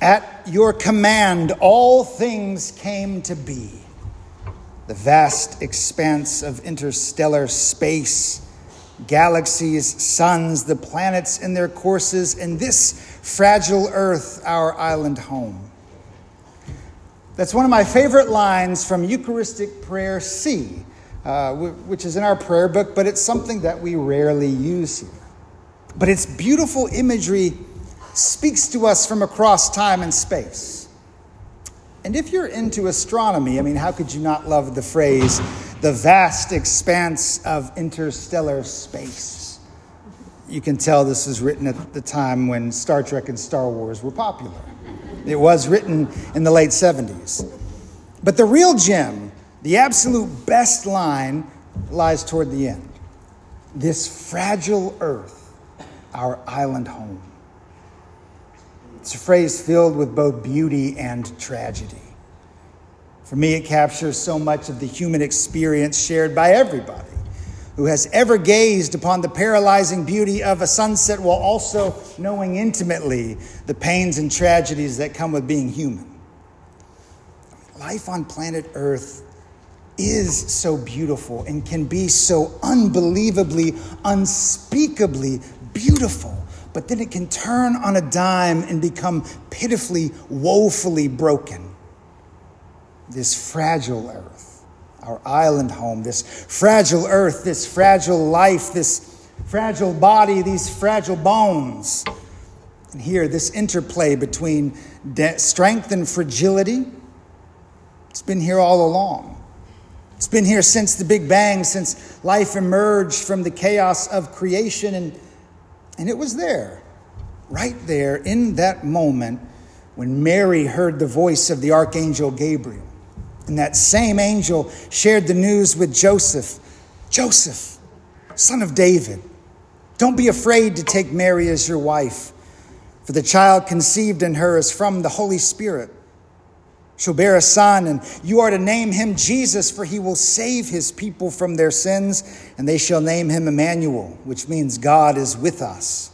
At your command, all things came to be. The vast expanse of interstellar space, galaxies, suns, the planets in their courses, and this fragile earth, our island home. That's one of my favorite lines from Eucharistic Prayer C, which is in our prayer book, but it's something that we rarely use here. But its beautiful imagery speaks to us from across time and space. And if you're into astronomy, how could you not love the phrase, the vast expanse of interstellar space? You can tell this was written at the time when Star Trek and Star Wars were popular. It was written in the late 70s. But the real gem, the absolute best line, lies toward the end. This fragile earth, our island home. It's a phrase filled with both beauty and tragedy. For me, it captures so much of the human experience shared by everybody who has ever gazed upon the paralyzing beauty of a sunset while also knowing intimately the pains and tragedies that come with being human. Life on planet Earth is so beautiful and can be so unbelievably, unspeakably beautiful. But then it can turn on a dime and become pitifully, woefully broken. This fragile earth, our island home, this fragile earth, this fragile life, this fragile body, these fragile bones. And here, this interplay between strength and fragility, it's been here all along. It's been here since the Big Bang, since life emerged from the chaos of creation. And it was there, right there in that moment when Mary heard the voice of the Archangel Gabriel. And that same angel shared the news with Joseph. Joseph, son of David, don't be afraid to take Mary as your wife, for the child conceived in her is from the Holy Spirit. She'll bear a son, and you are to name him Jesus, for he will save his people from their sins, and they shall name him Emmanuel, which means God is with us.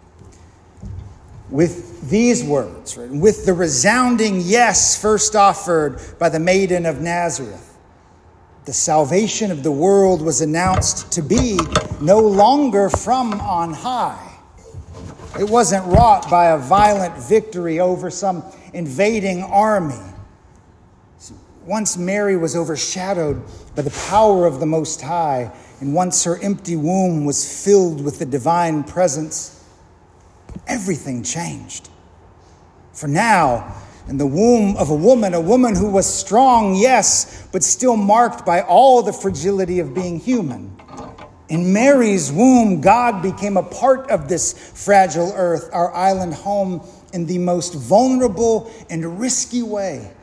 With these words, right, with the resounding yes first offered by the Maiden of Nazareth, the salvation of the world was announced to be no longer from on high. It wasn't wrought by a violent victory over some invading army. Once Mary was overshadowed by the power of the Most High, and once her empty womb was filled with the divine presence, everything changed. For now, in the womb of a woman who was strong, yes, but still marked by all the fragility of being human. In Mary's womb, God became a part of this fragile earth, our island home, in the most vulnerable and risky way.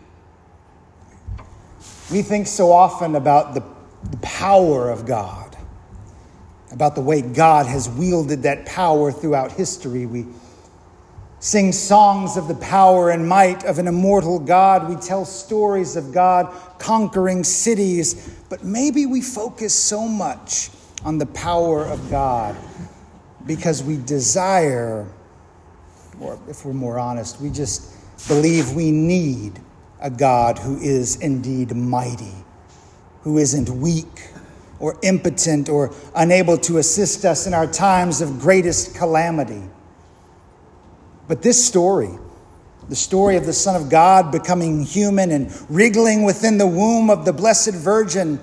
We think so often about the power of God, about the way God has wielded that power throughout history. We sing songs of the power and might of an immortal God. We tell stories of God conquering cities, but maybe we focus so much on the power of God because we desire, or if we're more honest, we just believe we need a God who is indeed mighty, who isn't weak or impotent or unable to assist us in our times of greatest calamity. But this story, the story of the Son of God becoming human and wriggling within the womb of the Blessed Virgin,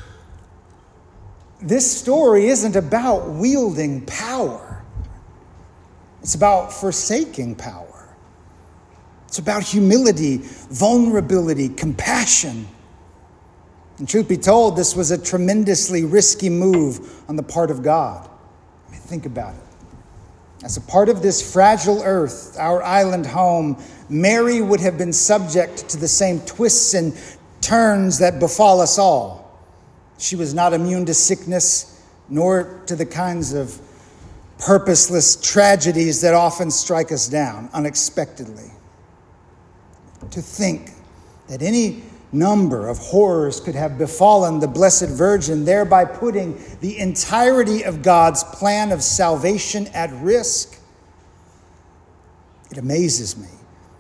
this story isn't about wielding power. It's about forsaking power. It's about humility, vulnerability, compassion. And truth be told, this was a tremendously risky move on the part of God. Think about it. As a part of this fragile earth, our island home, Mary would have been subject to the same twists and turns that befall us all. She was not immune to sickness, nor to the kinds of purposeless tragedies that often strike us down unexpectedly. To think that any number of horrors could have befallen the Blessed Virgin, thereby putting the entirety of God's plan of salvation at risk. It amazes me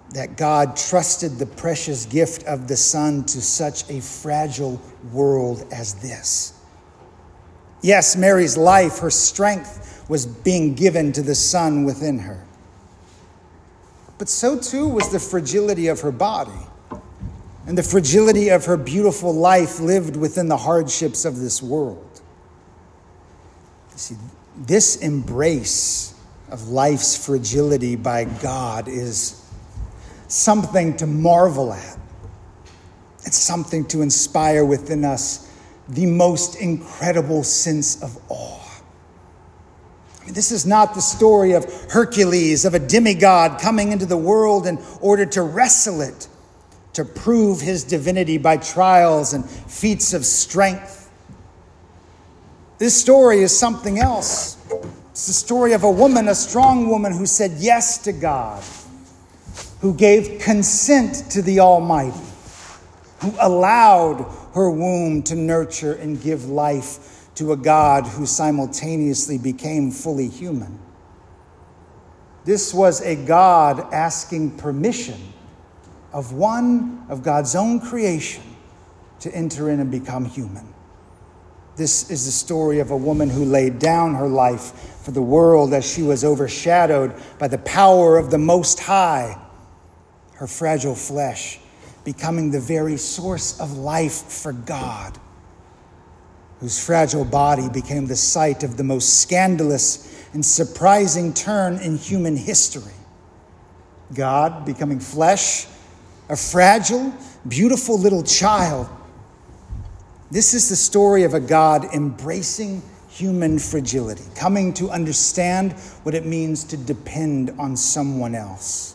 that God trusted the precious gift of the Son to such a fragile world as this. Yes, Mary's life, her strength was being given to the Son within her. But so too was the fragility of her body and the fragility of her beautiful life lived within the hardships of this world. You see, this embrace of life's fragility by God is something to marvel at. It's something to inspire within us the most incredible sense of awe. I mean, this is not the story of Hercules, of a demigod coming into the world in order to wrestle it, to prove his divinity by trials and feats of strength. This story is something else. It's the story of a woman, a strong woman who said yes to God, who gave consent to the Almighty, who allowed her womb to nurture and give life to a God who simultaneously became fully human. This was a God asking permission of one of God's own creation to enter in and become human. This is the story of a woman who laid down her life for the world as she was overshadowed by the power of the Most High, her fragile flesh becoming the very source of life for God, whose fragile body became the site of the most scandalous and surprising turn in human history. God becoming flesh, a fragile, beautiful little child. This is the story of a God embracing human fragility, coming to understand what it means to depend on someone else.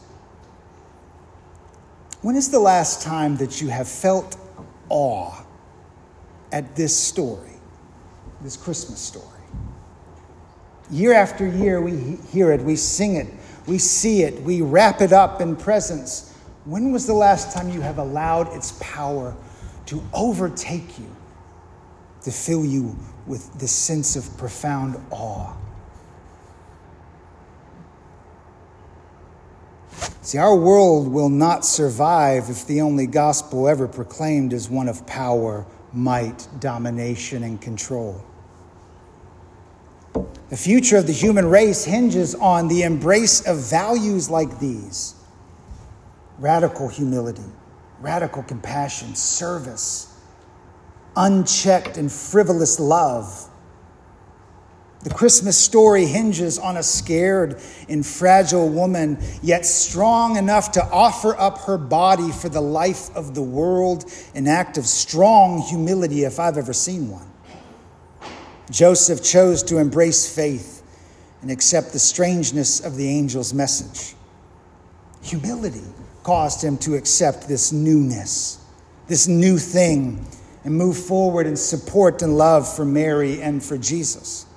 When is the last time that you have felt awe at this story, this Christmas story? Year after year, we hear it, we sing it, we see it, we wrap it up in presents. When was the last time you have allowed its power to overtake you, to fill you with this sense of profound awe? See, our world will not survive if the only gospel ever proclaimed is one of power, might, domination, and control. The future of the human race hinges on the embrace of values like these: radical humility, radical compassion, service, unchecked and frivolous love. The Christmas story hinges on a scared and fragile woman, yet strong enough to offer up her body for the life of the world, an act of strong humility if I've ever seen one. Joseph chose to embrace faith and accept the strangeness of the angel's message. Humility caused him to accept this newness, this new thing, and move forward in support and love for Mary and for Jesus.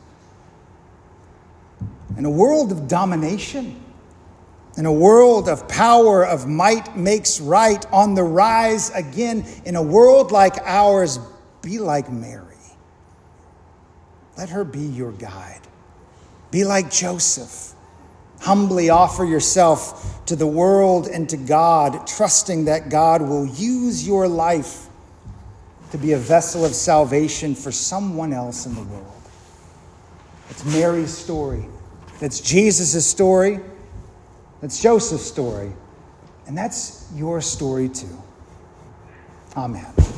In a world of domination, in a world of power, of might makes right, on the rise again, in a world like ours, be like Mary. Let her be your guide. Be like Joseph. Humbly offer yourself to the world and to God, trusting that God will use your life to be a vessel of salvation for someone else in the world. It's Mary's story. That's Jesus' story. That's Joseph's story. And that's your story too. Amen.